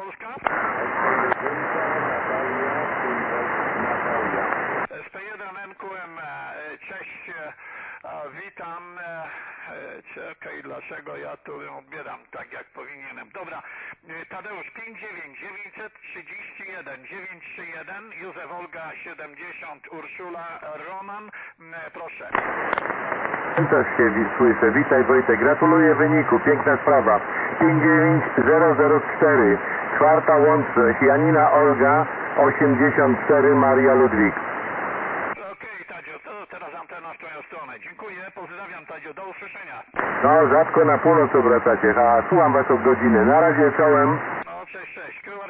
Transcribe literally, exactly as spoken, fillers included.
Polska? S P jeden N Q M, cześć, witam. Czekaj, dlaczego ja tu odbieram tak jak powinienem. Dobra, Tadeusz pięć dziewięć dziewięćset trzydzieści jeden dziewięćset trzydzieści jeden, Józef Olga siedemdziesiąt, Urszula Roman, proszę. Też się słyszę. Witaj Wojtek, gratuluję wyniku, piękna sprawa. pięć dziewięć zero zero cztery, czwarta łączność, Janina Olga osiemdziesiąt cztery, Maria Ludwik. Okej, Tadziu, to teraz antena w twoją stronę. Dziękuję, pozdrawiam Tadziu, do usłyszenia. No, rzadko na północ obracacie, a słucham was od godziny. Na razie, czołem. No, cześć, cześć.